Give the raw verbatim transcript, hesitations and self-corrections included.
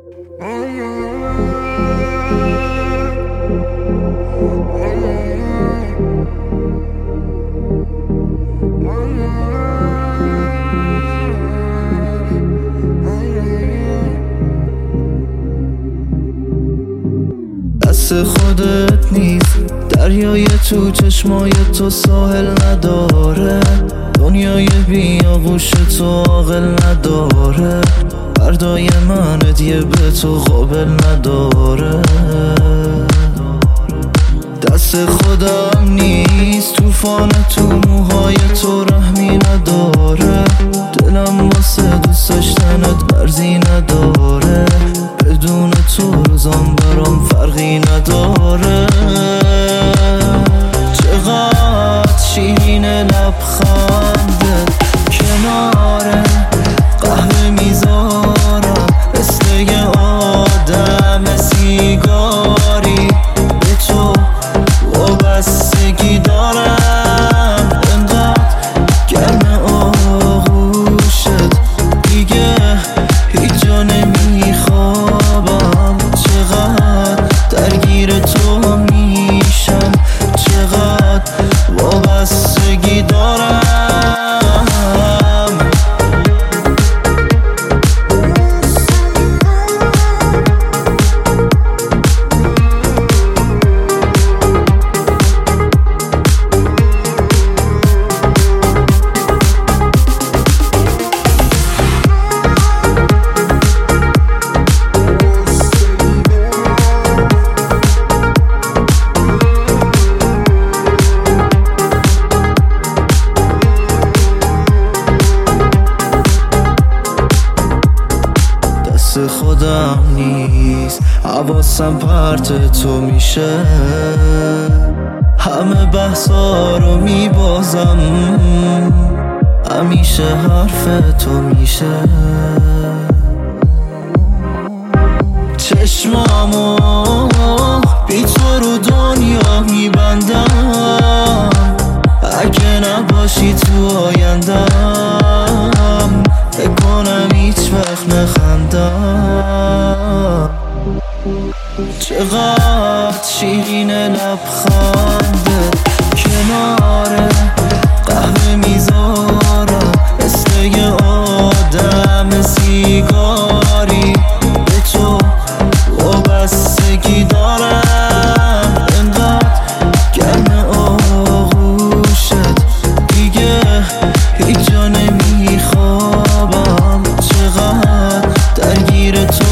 دست خودت نیست دریای تو چشمای تو ساحل نداره، دنیای بیاغوش تو عاقل نداره، فردای من هدیه به تو قابل نداره. دست خودم نیست طوفان تو موهای تو رحمی نداره، دلم واسه دوست داشتنت مرزی نداره، بدون تو روزام برام فرقی نداره. چقدر شیرین لبخنده کناره قهوه میذارم مثل یه آدم سیگاری، به تو وابستگی دارم انقدر گرم آغوشت دیگه هیچ جا نمیخوابم، چقدر درگیر تو میشم، چقدر وابستگی دارم. خودم نیست حواسم پرت تو میشه، همه بحثا رو میبازم، همیشه حرف تو میشه. چشمامو بی تو رو دنیا میبندم، اگه نباشی تو آیندم فکر کنم هیچ وقت نخندم. چقدر شیرین لبخنده کناره قهوه میذارم مثل یه آدم سیگاری، به تو وابستگی دارم انقدر گرم آغوشت دیگه هیچ جا نمیخوابم، چقدر درگیر تو